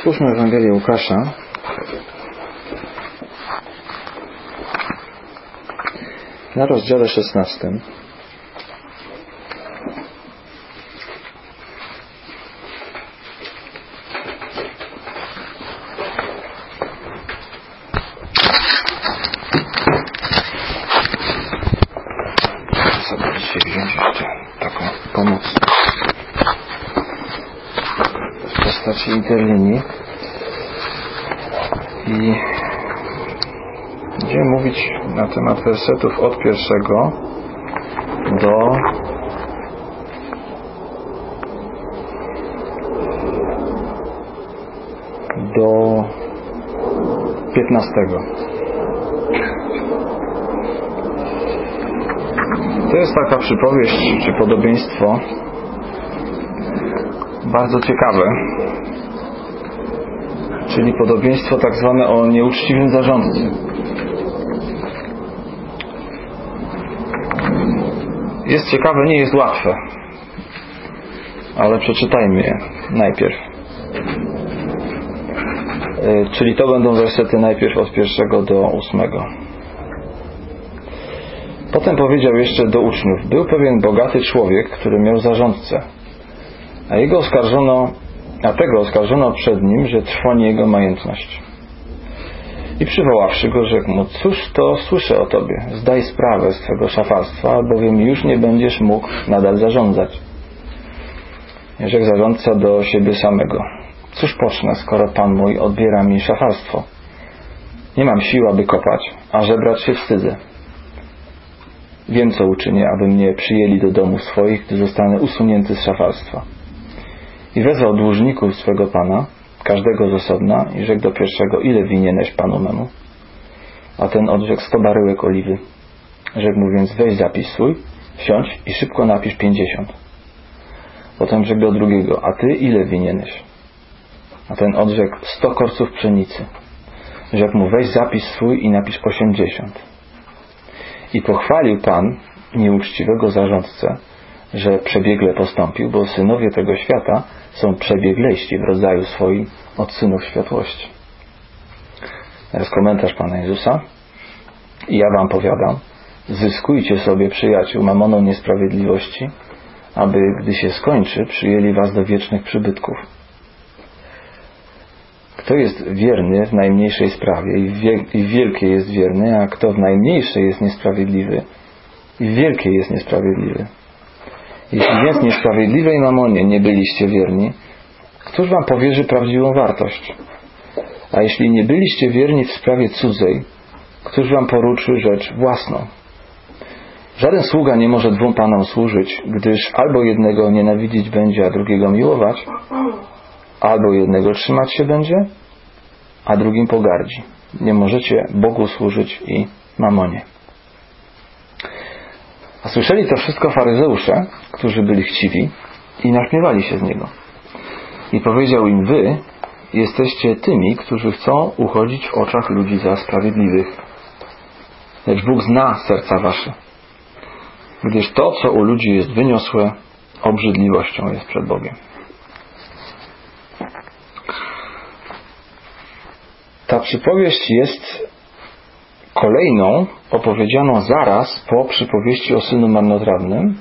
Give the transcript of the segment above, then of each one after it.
Otwórzmy Ewangelię Łukasza. Na rozdziale 16. Sobie dzisiaj wziąć jeszcze taką pomoc w postaci interlinii i będziemy mówić na temat wersetów od 1 do 15. To jest taka przypowieść czy podobieństwo bardzo ciekawe, czyli podobieństwo tak zwane o nieuczciwym zarządcy. Jest ciekawe, nie jest łatwe, ale przeczytajmy je najpierw. Czyli to będą wersety najpierw od 1 do 8. Potem powiedział jeszcze do uczniów: był pewien bogaty człowiek, który miał zarządcę, a tego oskarżono przed nim, że trwoni jego majętność. I przywoławszy go, rzekł mu: cóż to słyszę o tobie? Zdaj sprawę z twego szafalstwa, albowiem już nie będziesz mógł nadal zarządzać. I rzekł zarządca do siebie samego: cóż pocznę, skoro Pan mój odbiera mi szafalstwo? Nie mam sił, aby kopać, a żebrać się wstydzę. Wiem, co uczynię, aby mnie przyjęli do domu swoich, gdy zostanę usunięty z szafalstwa. I wezwał dłużników swego Pana, każdego z osobna, i rzekł do pierwszego: ile winieneś Panu memu? A ten odrzekł: 100 baryłek oliwy. Rzekł mu więc: weź zapis swój, wsiądź i szybko napisz 50. Potem rzekł do drugiego: a ty ile winieneś? A ten odrzekł: 100 korców pszenicy. Rzekł mu: weź zapis swój i napisz 80. I pochwalił Pan nieuczciwego zarządcę, że przebiegle postąpił, bo synowie tego świata są przebieglejsi w rodzaju swoim od synów światłości. Teraz komentarz Pana Jezusa. I ja wam powiadam, zyskujcie sobie przyjaciół mamoną niesprawiedliwości, aby, gdy się skończy, przyjęli was do wiecznych przybytków. Kto jest wierny w najmniejszej sprawie i w wielkiej jest wierny, a kto w najmniejszej jest niesprawiedliwy i w wielkiej jest niesprawiedliwy. Jeśli więc niesprawiedliwej mamonie nie byliście wierni, któż wam powierzy prawdziwą wartość? A jeśli nie byliście wierni w sprawie cudzej, któż wam poruczy rzecz własną? Żaden sługa nie może 2 panom służyć, gdyż albo jednego nienawidzić będzie, a drugiego miłować, albo jednego trzymać się będzie, a drugim pogardzi. Nie możecie Bogu służyć i mamonie. A słyszeli to wszystko faryzeusze, którzy byli chciwi i naśmiewali się z niego. I powiedział im: wy jesteście tymi, którzy chcą uchodzić w oczach ludzi za sprawiedliwych. Lecz Bóg zna serca wasze, gdyż to, co u ludzi jest wyniosłe, obrzydliwością jest przed Bogiem. Ta przypowieść jest kolejną opowiedzianą zaraz po przypowieści o synu marnotrawnym.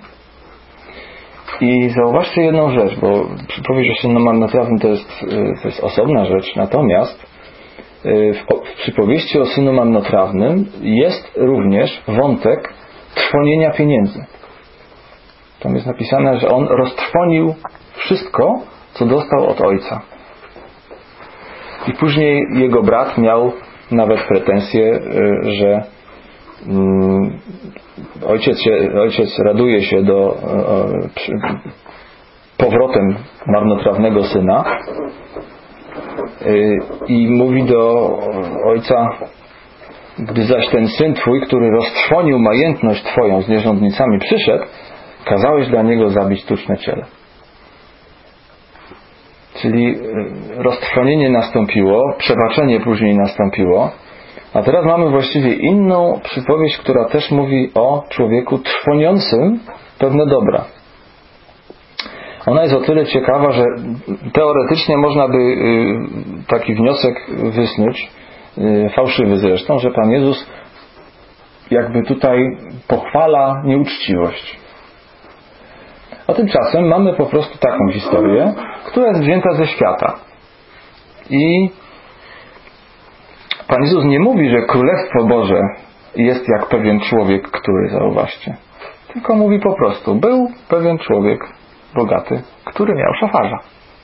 I zauważcie jedną rzecz, bo przypowieść o synu marnotrawnym to jest osobna rzecz, natomiast w przypowieści o synu marnotrawnym jest również wątek trwonienia pieniędzy. Tam jest napisane, że on roztrwonił wszystko, co dostał od ojca. I później jego brat miał nawet pretensje, że ojciec raduje się powrotem marnotrawnego syna i mówi do ojca: gdy zaś ten syn twój, który roztrwonił majętność twoją z nierządnicami, przyszedł, kazałeś dla niego zabić tuczne ciele. Czyli roztrwonienie nastąpiło, przebaczenie później nastąpiło, a teraz mamy właściwie inną przypowieść, która też mówi o człowieku trwoniącym pewne dobra. Ona jest o tyle ciekawa, że teoretycznie można by taki wniosek wysnuć, fałszywy zresztą, że Pan Jezus jakby tutaj pochwala nieuczciwość. A tymczasem mamy po prostu taką historię, która jest wzięta ze świata. I Pan Jezus nie mówi, że Królestwo Boże jest jak pewien człowiek, który, zauważcie, tylko mówi po prostu, był pewien człowiek bogaty, który miał szafarza.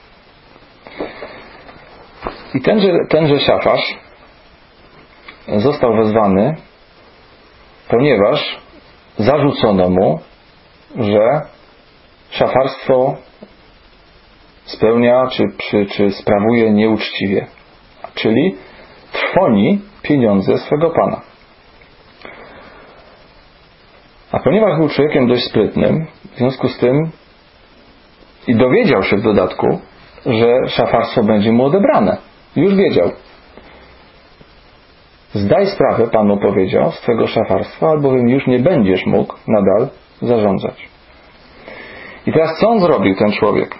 I tenże szafarz został wezwany, ponieważ zarzucono mu, że szafarstwo spełnia czy sprawuje nieuczciwie, czyli trwoni pieniądze swego pana. A ponieważ był człowiekiem dość sprytnym, w związku z tym i dowiedział się w dodatku, że szafarstwo będzie mu odebrane. Już wiedział. Zdaj sprawę, Panu powiedział, z twego szafarstwa, albowiem już nie będziesz mógł nadal zarządzać. I teraz co on zrobił, ten człowiek?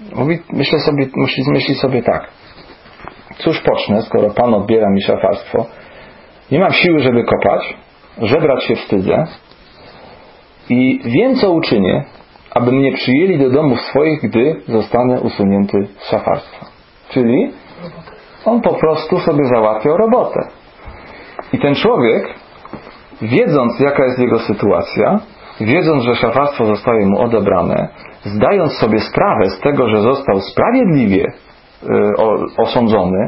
Myśli sobie tak. Cóż pocznę, skoro Pan odbiera mi szafarstwo? Nie mam siły, żeby kopać, żebrać się wstydzę i wiem, co uczynię, aby mnie przyjęli do domów swoich, gdy zostanę usunięty z szafarstwa. Czyli on po prostu sobie załatwiał robotę. I ten człowiek, wiedząc, jaka jest jego sytuacja, wiedząc, że szafarstwo zostaje mu odebrane, zdając sobie sprawę z tego, że został sprawiedliwie osądzony,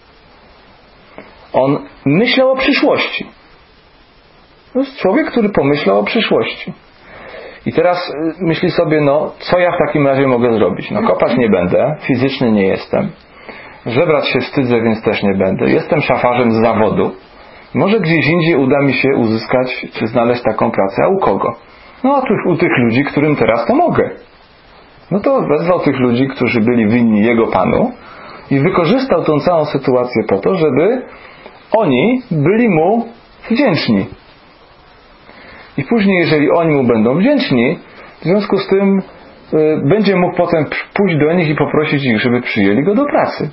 on myślał o przyszłości. To jest człowiek, który pomyślał o przyszłości. I teraz myśli sobie, co ja w takim razie mogę zrobić? Kopać nie będę, fizyczny nie jestem. Żebrać się wstydzę, więc też nie będę. Jestem szafarzem z zawodu. Może gdzieś indziej uda mi się uzyskać, czy znaleźć taką pracę, a u kogo? A u tych ludzi, którym teraz pomogę. To wezwał tych ludzi, którzy byli winni jego panu i wykorzystał tą całą sytuację po to, żeby oni byli mu wdzięczni. I później, jeżeli oni mu będą wdzięczni, w związku z tym będzie mógł potem pójść do nich i poprosić ich, żeby przyjęli go do pracy.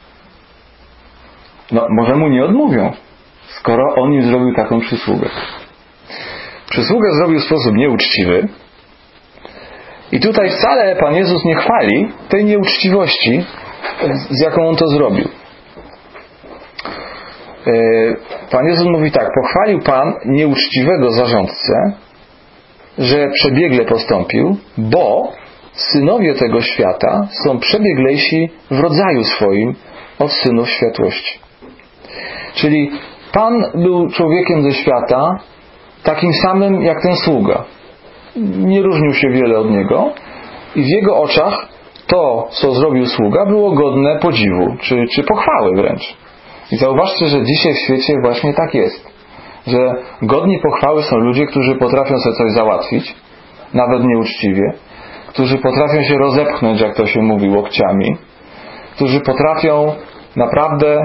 Może mu nie odmówią, skoro on im zrobił taką przysługę. Przysługę zrobił w sposób nieuczciwy. I tutaj wcale Pan Jezus nie chwali tej nieuczciwości, z jaką on to zrobił. Pan Jezus mówi tak: pochwalił Pan nieuczciwego zarządcę, że przebiegle postąpił, bo synowie tego świata są przebieglejsi w rodzaju swoim od synów światłości. Czyli Pan był człowiekiem ze świata, takim samym jak ten sługa. Nie różnił się wiele od niego i w jego oczach to, co zrobił sługa, było godne podziwu, czy pochwały wręcz. I zauważcie, że dzisiaj w świecie właśnie tak jest, że godni pochwały są ludzie, którzy potrafią sobie coś załatwić, nawet nieuczciwie, którzy potrafią się rozepchnąć, jak to się mówi, łokciami, którzy potrafią naprawdę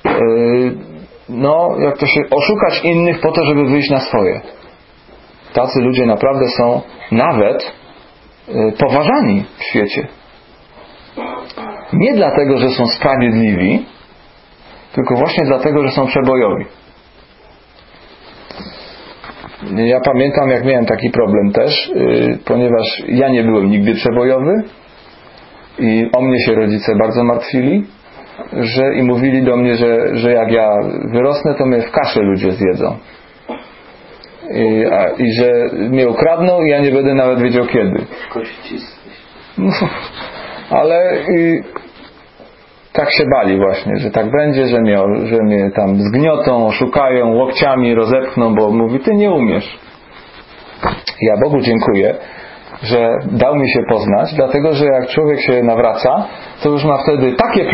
jak to się oszukać innych po to, żeby wyjść na swoje. Tacy ludzie naprawdę są nawet poważani w świecie. Nie dlatego, że są sprawiedliwi, tylko właśnie dlatego, że są przebojowi. Ja pamiętam, jak miałem taki problem też, ponieważ ja nie byłem nigdy przebojowy i o mnie się rodzice bardzo martwili, i mówili do mnie, że jak ja wyrosnę, to mnie w kaszę ludzie zjedzą. I że mnie ukradną i ja nie będę nawet wiedział kiedy. Ale tak się bali właśnie, że tak będzie, że mnie tam zgniotą, oszukają, łokciami rozepchną, bo mówi, ty nie umiesz. Ja Bogu dziękuję, że dał mi się poznać, dlatego, że jak człowiek się nawraca, to już ma wtedy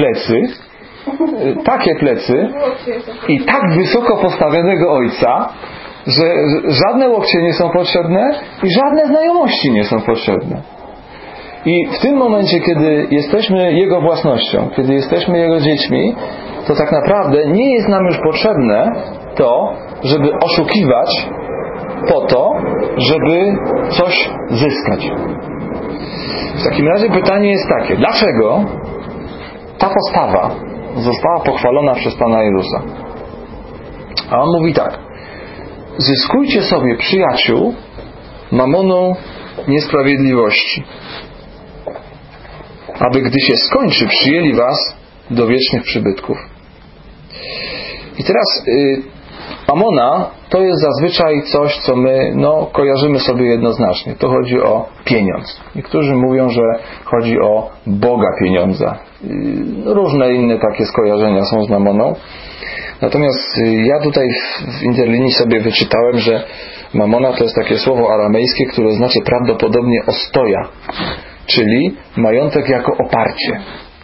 takie plecy i tak wysoko postawionego ojca, że żadne łokcie nie są potrzebne i żadne znajomości nie są potrzebne. I w tym momencie, kiedy jesteśmy Jego własnością, kiedy jesteśmy Jego dziećmi, to tak naprawdę nie jest nam już potrzebne to, żeby oszukiwać po to, żeby coś zyskać. W takim razie pytanie jest takie, dlaczego ta postawa została pochwalona przez Pana Jezusa? A on mówi tak: zyskujcie sobie przyjaciół mamoną niesprawiedliwości, aby gdy się skończy, przyjęli was do wiecznych przybytków. I teraz mamona to jest zazwyczaj coś, co my kojarzymy sobie jednoznacznie. To chodzi o pieniądz. Niektórzy mówią, że chodzi o Boga pieniądza. Różne inne takie skojarzenia są z mamoną. Natomiast ja tutaj w interlinii sobie wyczytałem, że mamona to jest takie słowo aramejskie, które znaczy prawdopodobnie ostoja, czyli majątek jako oparcie.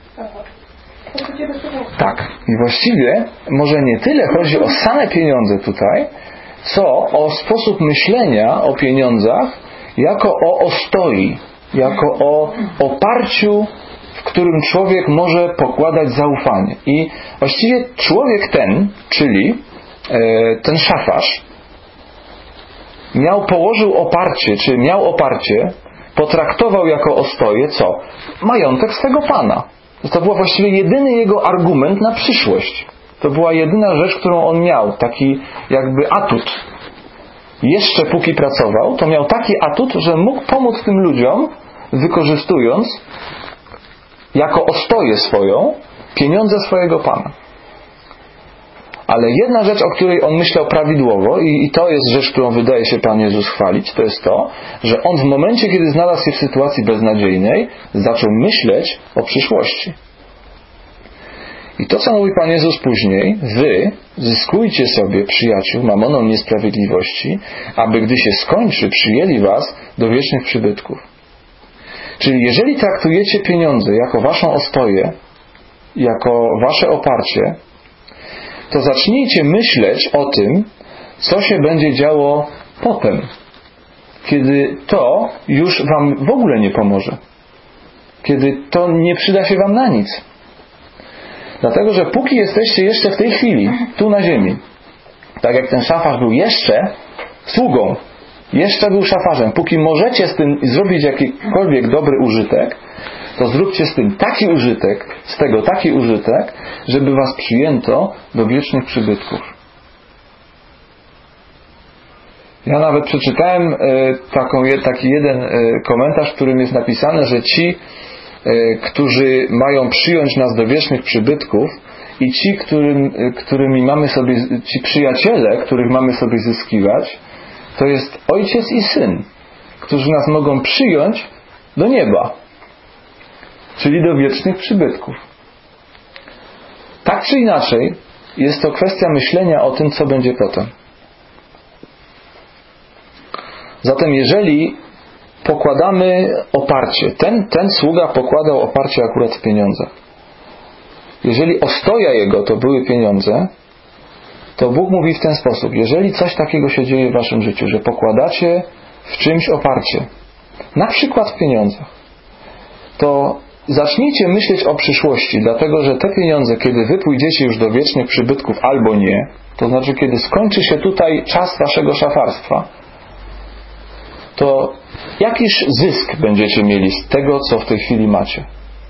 Tak. I właściwie może nie tyle chodzi o same pieniądze tutaj, co o sposób myślenia o pieniądzach jako o ostoi, jako o oparciu, w którym człowiek może pokładać zaufanie. I właściwie człowiek ten, czyli ten szafarz, położył oparcie, czy miał oparcie, potraktował jako ostoję co? Majątek swego Pana. To był właściwie jedyny jego argument na przyszłość. To była jedyna rzecz, którą on miał. Taki jakby atut. Jeszcze póki pracował, to miał taki atut, że mógł pomóc tym ludziom, wykorzystując jako ostoję swoją pieniądze swojego Pana. Ale jedna rzecz, o której on myślał prawidłowo, i to jest rzecz, którą wydaje się Pan Jezus chwalić, to jest to, że on w momencie, kiedy znalazł się w sytuacji beznadziejnej, zaczął myśleć o przyszłości. I to, co mówi Pan Jezus później: wy zyskujcie sobie przyjaciół mamoną niesprawiedliwości, aby gdy się skończy, przyjęli was do wiecznych przybytków. Czyli jeżeli traktujecie pieniądze jako waszą ostoję, jako wasze oparcie, to zacznijcie myśleć o tym, co się będzie działo potem, kiedy to już wam w ogóle nie pomoże, kiedy to nie przyda się wam na nic. Dlatego, że póki jesteście jeszcze w tej chwili, tu na ziemi, tak jak ten szafarz był jeszcze sługą, jeszcze był szafarzem, póki możecie z tym zrobić jakikolwiek dobry użytek, to zróbcie z tym taki użytek, z tego taki użytek, żeby was przyjęto do wiecznych przybytków. Ja nawet przeczytałem taki jeden komentarz, w którym jest napisane, że ci, którzy mają przyjąć nas do wiecznych przybytków, i ci, którymi mamy sobie, ci przyjaciele, których mamy sobie zyskiwać, to jest ojciec i syn, którzy nas mogą przyjąć do nieba, czyli do wiecznych przybytków. Tak czy inaczej, jest to kwestia myślenia o tym, co będzie potem. Zatem jeżeli pokładamy oparcie, ten sługa pokładał oparcie akurat w pieniądzach. Jeżeli ostoja jego to były pieniądze, to Bóg mówi w ten sposób: jeżeli coś takiego się dzieje w waszym życiu, że pokładacie w czymś oparcie, na przykład w pieniądzach, to zacznijcie myśleć o przyszłości, dlatego że te pieniądze, kiedy wy pójdziecie już do wiecznych przybytków albo nie, to znaczy kiedy skończy się tutaj czas waszego szafarstwa, to jakiż zysk będziecie mieli z tego, co w tej chwili macie?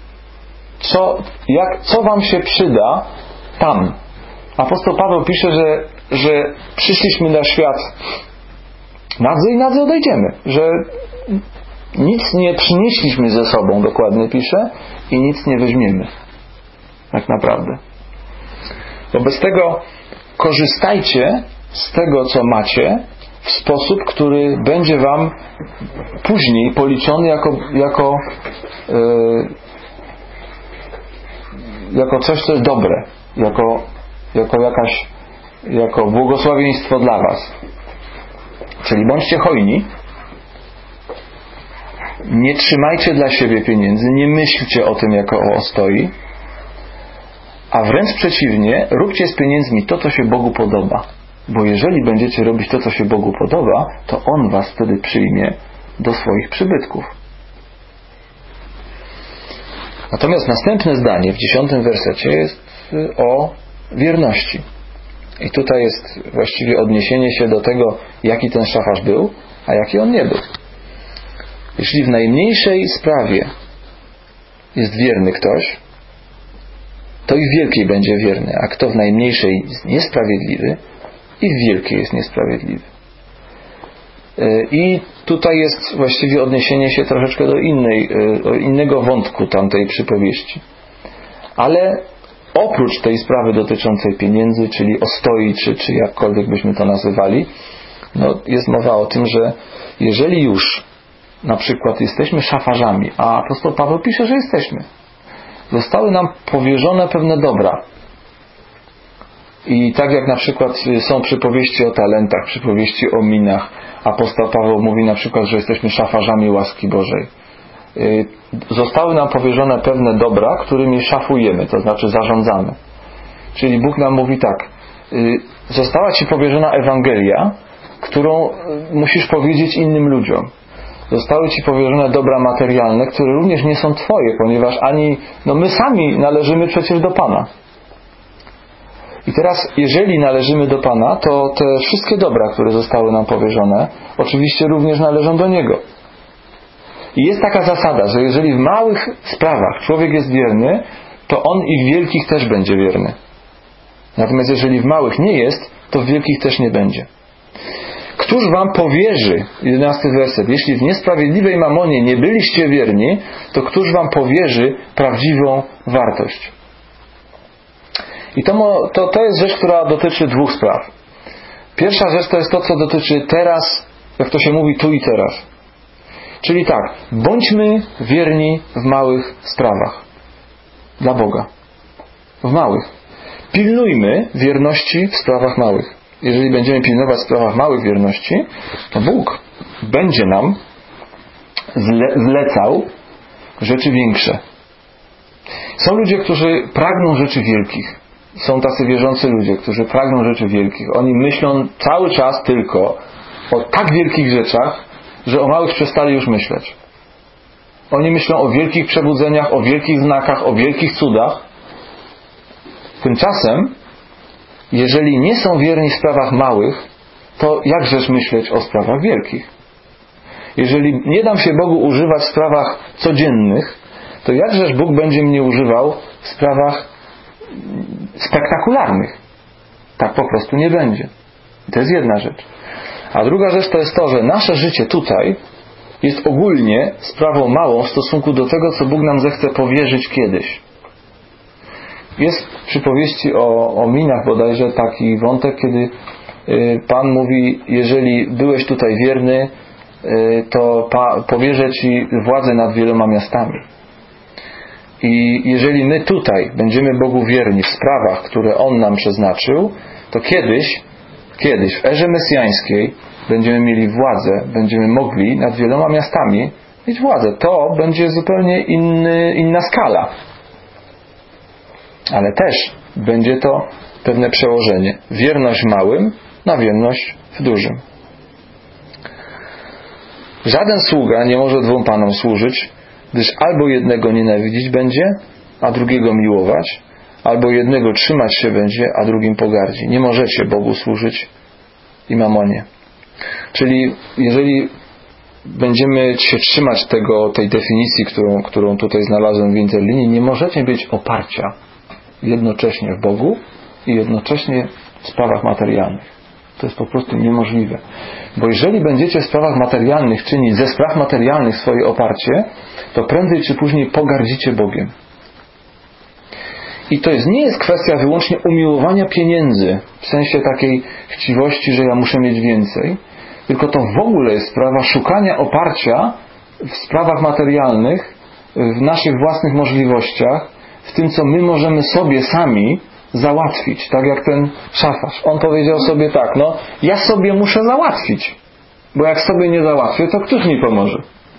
Co wam się przyda tam? Apostoł Paweł pisze, że przyszliśmy na świat nadzy i nadzy odejdziemy, że nic nie przynieśliśmy ze sobą, dokładnie pisze, i nic nie weźmiemy. Tak naprawdę. Wobec tego korzystajcie z tego, co macie, w sposób, który będzie wam później policzony jako coś, co jest dobre, jako błogosławieństwo dla was. Czyli bądźcie hojni, nie trzymajcie dla siebie pieniędzy, nie myślcie o tym jako o ostoi, a wręcz przeciwnie, róbcie z pieniędzmi to, co się Bogu podoba. Bo jeżeli będziecie robić to, co się Bogu podoba, to On was wtedy przyjmie do swoich przybytków. Natomiast następne zdanie w 10 wersecie jest o wierności. I tutaj jest właściwie odniesienie się do tego, jaki ten szafarz był, a jaki on nie był. Jeśli w najmniejszej sprawie jest wierny ktoś, to i w wielkiej będzie wierny, a kto w najmniejszej jest niesprawiedliwy, i w wielkiej jest niesprawiedliwy. I tutaj jest właściwie odniesienie się troszeczkę do innego wątku tamtej przypowieści. Ale oprócz tej sprawy dotyczącej pieniędzy, czyli ostoi, czy jakkolwiek byśmy to nazywali, jest mowa o tym, że jeżeli już na przykład jesteśmy szafarzami, a apostoł Paweł pisze, że jesteśmy, zostały nam powierzone pewne dobra. I tak jak na przykład są przypowieści o talentach, przypowieści o minach, apostoł Paweł mówi na przykład, że jesteśmy szafarzami łaski Bożej. Zostały nam powierzone pewne dobra, którymi szafujemy, to znaczy zarządzamy. Czyli Bóg nam mówi tak: została Ci powierzona Ewangelia, którą musisz powiedzieć innym ludziom. Zostały Ci powierzone dobra materialne, które również nie są Twoje, ponieważ my sami należymy przecież do Pana. I teraz, jeżeli należymy do Pana, to te wszystkie dobra, które zostały nam powierzone, oczywiście również należą do Niego. I jest taka zasada, że jeżeli w małych sprawach człowiek jest wierny, to on i w wielkich też będzie wierny. Natomiast jeżeli w małych nie jest, to w wielkich też nie będzie. Któż wam powierzy, 11 werset, jeśli w niesprawiedliwej mamonie nie byliście wierni, to któż wam powierzy prawdziwą wartość? I to jest rzecz, która dotyczy dwóch spraw. Pierwsza rzecz to jest to, co dotyczy teraz, jak to się mówi, tu i teraz. Czyli tak, bądźmy wierni w małych sprawach. Dla Boga. W małych. Pilnujmy wierności w sprawach małych. Jeżeli będziemy pilnować w sprawach małych wierności, to Bóg będzie nam zlecał rzeczy większe. Są ludzie, którzy pragną rzeczy wielkich. Są tacy wierzący ludzie, którzy pragną rzeczy wielkich. Oni myślą cały czas tylko o tak wielkich rzeczach, że o małych przestali już myśleć. Oni myślą o wielkich przebudzeniach, o wielkich znakach, o wielkich cudach. Tymczasem, jeżeli nie są wierni w sprawach małych, to jakżeż myśleć o sprawach wielkich? Jeżeli nie dam się Bogu używać w sprawach codziennych, to jakżeż Bóg będzie mnie używał w sprawach spektakularnych? Tak po prostu nie będzie. To jest jedna rzecz. A druga rzecz to jest to, że nasze życie tutaj jest ogólnie sprawą małą w stosunku do tego, co Bóg nam zechce powierzyć kiedyś. Jest w przypowieści o minach bodajże taki wątek, kiedy Pan mówi: jeżeli byłeś tutaj wierny, to powierzę Ci władzę nad wieloma miastami. I jeżeli my tutaj będziemy Bogu wierni w sprawach, które On nam przeznaczył, to kiedyś w erze mesjańskiej będziemy mieli władzę, będziemy mogli nad wieloma miastami mieć władzę. To będzie zupełnie inna skala. Ale też będzie to pewne przełożenie. Wierność w małym na wierność w dużym. Żaden sługa nie może dwóm panom służyć, gdyż albo jednego nienawidzić będzie, a drugiego miłować, albo jednego trzymać się będzie, a drugim pogardzi. Nie możecie Bogu służyć i mamonie. Czyli jeżeli będziemy się trzymać tej definicji, którą tutaj znalazłem w interlinii, nie możecie mieć oparcia jednocześnie w Bogu i jednocześnie w sprawach materialnych. To jest po prostu niemożliwe. Bo jeżeli będziecie w sprawach materialnych czynić ze spraw materialnych swoje oparcie, to prędzej czy później pogardzicie Bogiem. I to nie jest kwestia wyłącznie umiłowania pieniędzy, w sensie takiej chciwości, że ja muszę mieć więcej, tylko to w ogóle jest sprawa szukania oparcia w sprawach materialnych, w naszych własnych możliwościach, w tym, co my możemy sobie sami załatwić. Tak jak ten szafarz. On powiedział sobie tak: ja sobie muszę załatwić, bo jak sobie nie załatwię, to któż mi pomoże?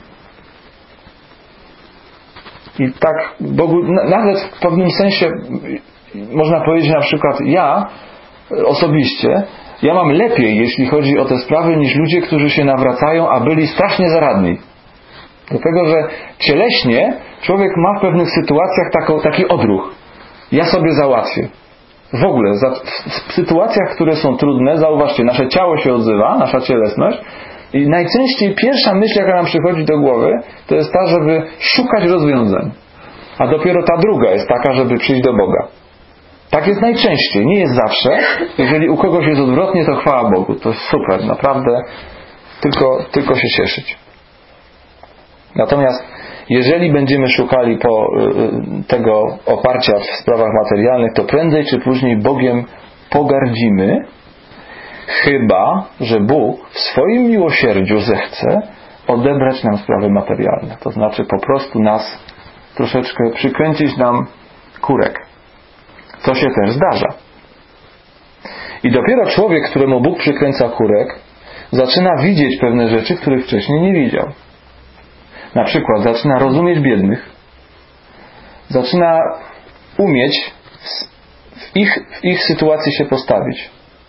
I tak Bogu, nawet w pewnym sensie można powiedzieć, na przykład ja osobiście, ja mam lepiej, jeśli chodzi o te sprawy, niż ludzie, którzy się nawracają, a byli strasznie zaradni. Dlatego, że cieleśnie człowiek ma w pewnych sytuacjach taki odruch. Ja sobie załatwię. W ogóle w sytuacjach, które są trudne, zauważcie, nasze ciało się odzywa, nasza cielesność, I najczęściej pierwsza myśl, jaka nam przychodzi do głowy, to jest ta, żeby szukać rozwiązań. A dopiero ta druga jest taka, żeby przyjść do Boga. Tak jest najczęściej, nie jest zawsze. Jeżeli u kogoś jest odwrotnie, to chwała Bogu. To jest super, naprawdę. Tylko się cieszyć. Natomiast jeżeli będziemy szukali tego oparcia w sprawach materialnych, to prędzej czy później Bogiem pogardzimy, chyba że Bóg w swoim miłosierdziu zechce odebrać nam sprawy materialne. To znaczy po prostu nas troszeczkę przykręcić nam kurek. Co się też zdarza. I dopiero człowiek, któremu Bóg przykręca kurek, zaczyna widzieć pewne rzeczy, których wcześniej nie widział. Na przykład zaczyna rozumieć biednych, zaczyna umieć w ich sytuacji się postawić.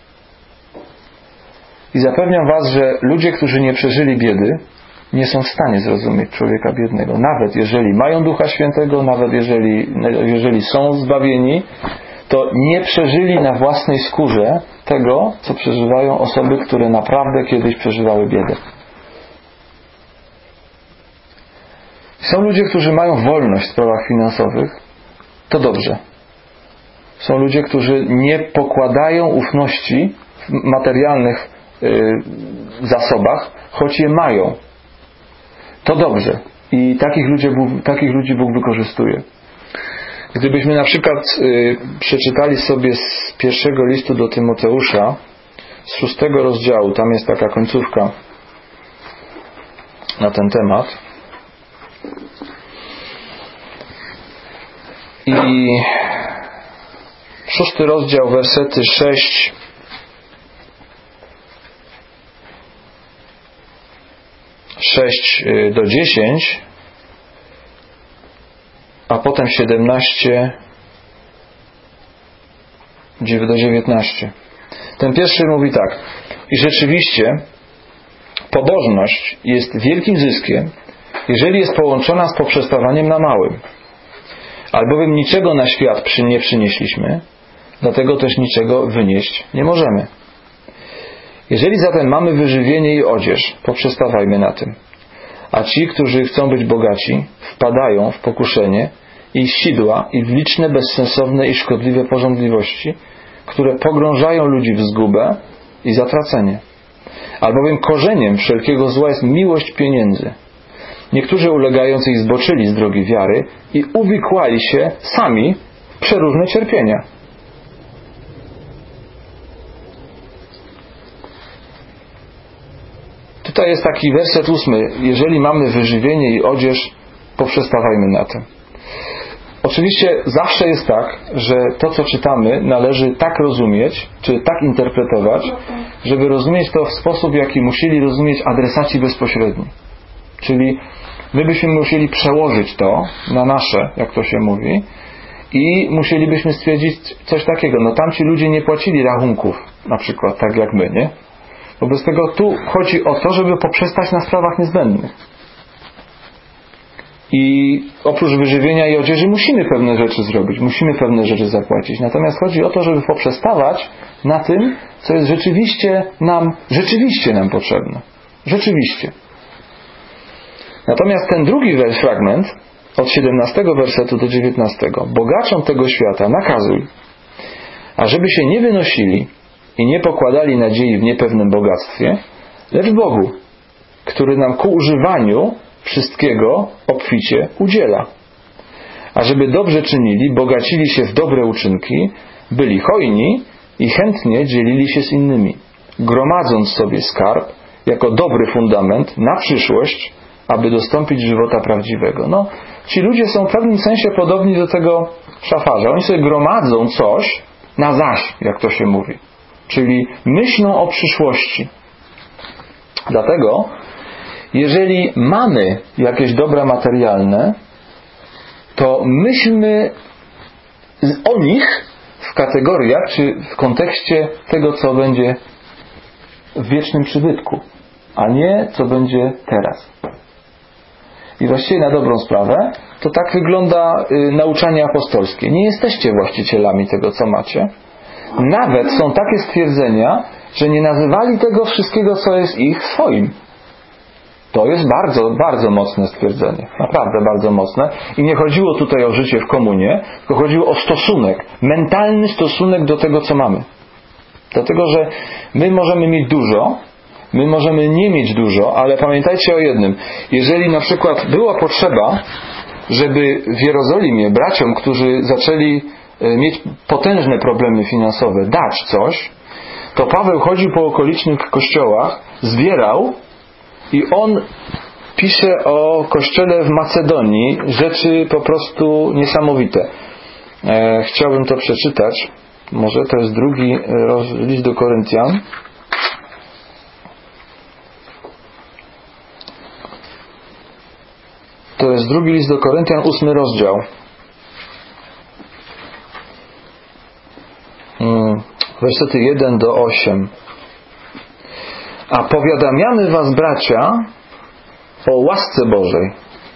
I zapewniam Was, że ludzie, którzy nie przeżyli biedy, nie są w stanie zrozumieć człowieka biednego. Nawet jeżeli mają Ducha Świętego, nawet jeżeli są zbawieni, to nie przeżyli na własnej skórze tego, co przeżywają osoby, które naprawdę kiedyś przeżywały biedę. Są ludzie, którzy mają wolność w sprawach finansowych. To dobrze. Są ludzie, którzy nie pokładają ufności w materialnych zasobach, choć je mają. To dobrze. I takich ludzi Bóg wykorzystuje. Gdybyśmy na przykład przeczytali sobie z pierwszego listu do Tymoteusza, z 6 rozdziału, tam jest taka końcówka na ten temat. I 6 rozdział, wersety 6 do 10, a potem 17 do 19. Ten pierwszy mówi tak: i rzeczywiście pobożność jest wielkim zyskiem, jeżeli jest połączona z poprzestawaniem na małym. Albowiem niczego na świat nie przynieśliśmy, dlatego też niczego wynieść nie możemy. Jeżeli zatem mamy wyżywienie i odzież, poprzestawajmy na tym. A ci, którzy chcą być bogaci, wpadają w pokuszenie i sidła i w liczne, bezsensowne i szkodliwe pożądliwości, które pogrążają ludzi w zgubę i zatracenie. Albowiem korzeniem wszelkiego zła jest miłość pieniędzy. Niektórzy ulegając jej zboczyli z drogi wiary i uwikłali się sami w przeróżne cierpienia. Tutaj jest taki werset 8. Jeżeli mamy wyżywienie i odzież, poprzestawajmy na tym. Oczywiście zawsze jest tak, że to, co czytamy, należy tak rozumieć, czy tak interpretować, żeby rozumieć to w sposób, w jaki musieli rozumieć adresaci bezpośredni. Czyli my byśmy musieli przełożyć to na nasze, jak to się mówi, i musielibyśmy stwierdzić coś takiego. No tamci ludzie nie płacili rachunków, na przykład, tak jak my, nie? Wobec tego tu chodzi o to, żeby poprzestać na sprawach niezbędnych. I oprócz wyżywienia i odzieży musimy pewne rzeczy zrobić, musimy pewne rzeczy zapłacić. Natomiast chodzi o to, żeby poprzestawać na tym, co jest rzeczywiście nam potrzebne. Rzeczywiście. Natomiast ten drugi fragment, od 17 wersetu do 19. Bogaczom tego świata nakazuj, ażeby się nie wynosili i nie pokładali nadziei w niepewnym bogactwie, lecz w Bogu, który nam ku używaniu wszystkiego obficie udziela. Ażeby dobrze czynili, bogacili się w dobre uczynki, byli hojni i chętnie dzielili się z innymi, gromadząc sobie skarb jako dobry fundament na przyszłość, aby dostąpić żywota prawdziwego. No, ci ludzie są w pewnym sensie podobni do tego szafarza. Oni sobie gromadzą coś na zaś, jak to się mówi. Czyli myślą o przyszłości. Dlatego, jeżeli mamy jakieś dobra materialne, to myślmy o nich w kategoriach, czy w kontekście tego, co będzie w wiecznym przybytku, a nie co będzie teraz. I właściwie na dobrą sprawę, to tak wygląda nauczanie apostolskie. Nie jesteście właścicielami tego, co macie. Nawet są takie stwierdzenia, że nie nazywali tego wszystkiego, co jest ich, swoim. To jest bardzo, bardzo mocne stwierdzenie. Naprawdę bardzo mocne. I nie chodziło tutaj o życie w komunie, tylko chodziło o stosunek, mentalny stosunek do tego, co mamy. Dlatego, że my możemy mieć dużo, my możemy nie mieć dużo, ale pamiętajcie o jednym. Jeżeli na przykład była potrzeba, żeby w Jerozolimie braciom, którzy zaczęli mieć potężne problemy finansowe, dać coś, to Paweł chodził po okolicznych kościołach, zbierał i on pisze o kościele w Macedonii rzeczy po prostu niesamowite. Chciałbym to przeczytać. Może to jest drugi list do Koryntian. To jest drugi list do Koryntian, 8 rozdział. Wersety 1 do 8. A powiadamiamy was, bracia, o łasce Bożej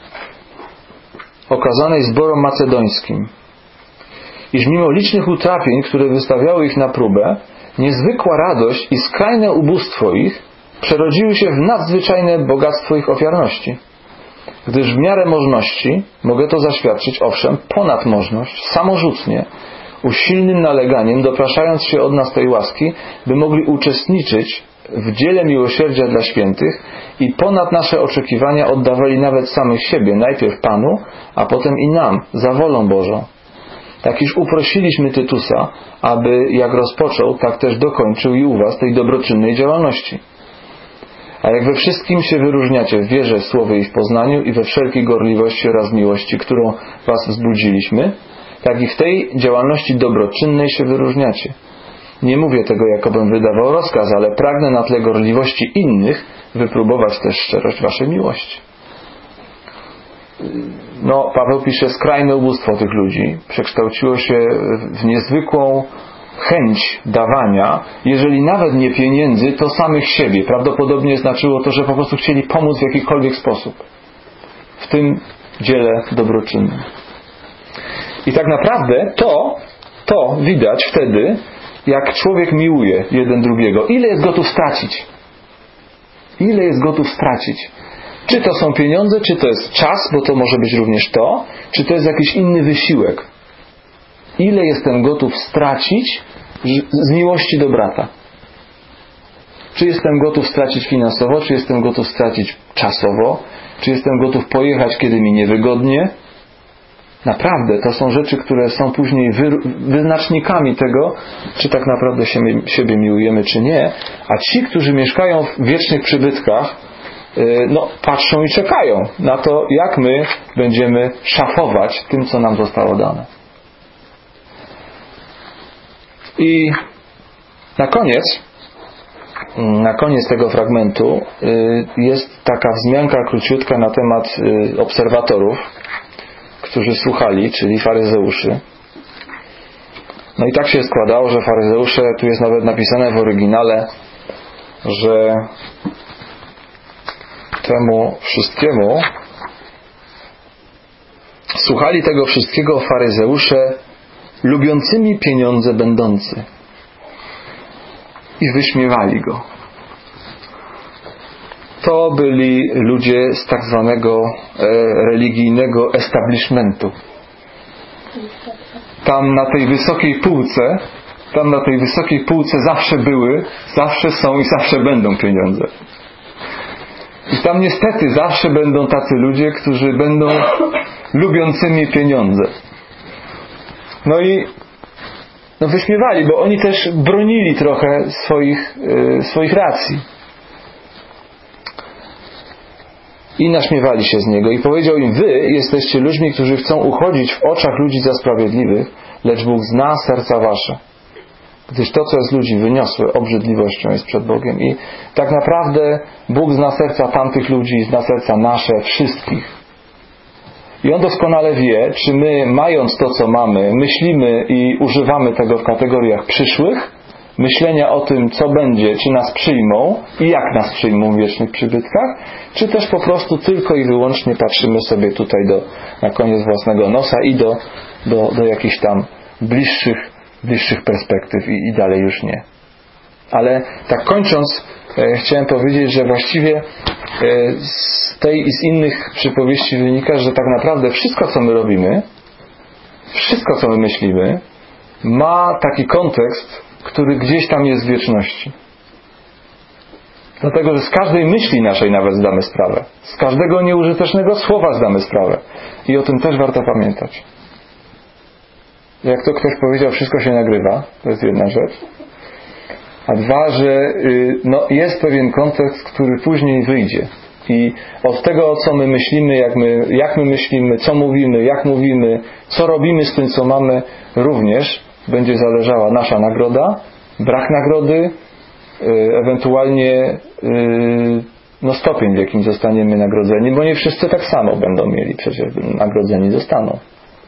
okazanej zborom macedońskim, iż mimo licznych utrapień, które wystawiały ich na próbę, niezwykła radość i skrajne ubóstwo ich przerodziły się w nadzwyczajne bogactwo ich ofiarności. Gdyż w miarę możności, mogę to zaświadczyć, owszem, ponad możność, samorzutnie, usilnym naleganiem, dopraszając się od nas tej łaski, by mogli uczestniczyć w dziele miłosierdzia dla świętych i ponad nasze oczekiwania oddawali nawet samych siebie, najpierw Panu, a potem i nam, za wolą Bożą. Tak iż uprosiliśmy Tytusa, aby jak rozpoczął, tak też dokończył i u was tej dobroczynnej działalności. A jak we wszystkim się wyróżniacie w wierze, w słowie i w poznaniu i we wszelkiej gorliwości oraz miłości, którą was wzbudziliśmy, tak i w tej działalności dobroczynnej się wyróżniacie. Nie mówię tego, jakobym wydawał rozkaz, ale pragnę na tle gorliwości innych wypróbować też szczerość waszej miłości. Paweł pisze, skrajne ubóstwo tych ludzi przekształciło się w niezwykłą chęć dawania, jeżeli nawet nie pieniędzy, to samych siebie. Prawdopodobnie znaczyło to, że po prostu chcieli pomóc w jakikolwiek sposób w tym dziele dobroczynnym. I tak naprawdę to widać wtedy, jak człowiek miłuje jeden drugiego. Ile jest gotów stracić? Ile jest gotów stracić? Czy to są pieniądze, czy to jest czas, bo to może być również to, czy to jest jakiś inny wysiłek. Ile jestem gotów stracić z miłości do brata? Czy jestem gotów stracić finansowo, czy jestem gotów stracić czasowo, czy jestem gotów pojechać, kiedy mi niewygodnie? Naprawdę, to są rzeczy, które są później wyznacznikami tego, czy tak naprawdę siebie miłujemy, czy nie. A ci, którzy mieszkają w wiecznych przybytkach, patrzą i czekają na to, jak my będziemy szafować tym, co nam zostało dane. I na koniec tego fragmentu jest taka wzmianka króciutka na temat obserwatorów, którzy słuchali, czyli faryzeuszy. I tak się składało, że faryzeusze, tu jest nawet napisane w oryginale, że temu wszystkiemu słuchali tego wszystkiego faryzeusze lubiącymi pieniądze będący i wyśmiewali go. To byli ludzie z tak zwanego religijnego establishmentu. Tam na tej wysokiej półce zawsze są i zawsze będą pieniądze. I tam niestety zawsze będą tacy ludzie, którzy będą lubiącymi pieniądze. Wyśmiewali, bo oni też bronili trochę swoich racji. I naśmiewali się z niego. I powiedział im, wy jesteście ludźmi, którzy chcą uchodzić w oczach ludzi za sprawiedliwych, lecz Bóg zna serca wasze. Gdyż to, co jest ludzi wyniosłe obrzydliwością, jest przed Bogiem. I tak naprawdę Bóg zna serca tamtych ludzi, zna serca nasze, wszystkich. I On doskonale wie, czy my, mając to, co mamy, myślimy i używamy tego w kategoriach przyszłych, myślenia o tym, co będzie, czy nas przyjmą i jak nas przyjmą w wiecznych przybytkach, czy też po prostu tylko i wyłącznie patrzymy sobie tutaj na koniec własnego nosa i do jakichś tam bliższych perspektyw i dalej już nie. Ale tak kończąc, chciałem powiedzieć, że właściwie z tej i z innych przypowieści wynika, że tak naprawdę wszystko, co my robimy, wszystko, co my myślimy, ma taki kontekst, który gdzieś tam jest w wieczności. Dlatego, że z każdej myśli naszej nawet zdamy sprawę. Z każdego nieużytecznego słowa zdamy sprawę. I o tym też warto pamiętać. Jak to ktoś powiedział, wszystko się nagrywa. To jest jedna rzecz. A dwa, że jest pewien kontekst, który później wyjdzie. I od tego, co my myślimy, jak my myślimy, co mówimy, jak mówimy, co robimy z tym, co mamy, również będzie zależała nasza nagroda, brak nagrody, ewentualnie stopień, w jakim zostaniemy nagrodzeni, bo nie wszyscy tak samo będą mieli, przecież nagrodzeni zostaną.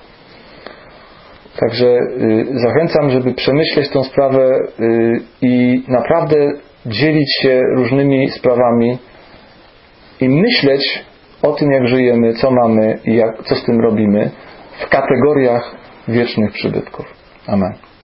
Także zachęcam, żeby przemyśleć tą sprawę i naprawdę dzielić się różnymi sprawami i myśleć o tym, jak żyjemy, co mamy i co z tym robimy w kategoriach wiecznych przybytków. Amen.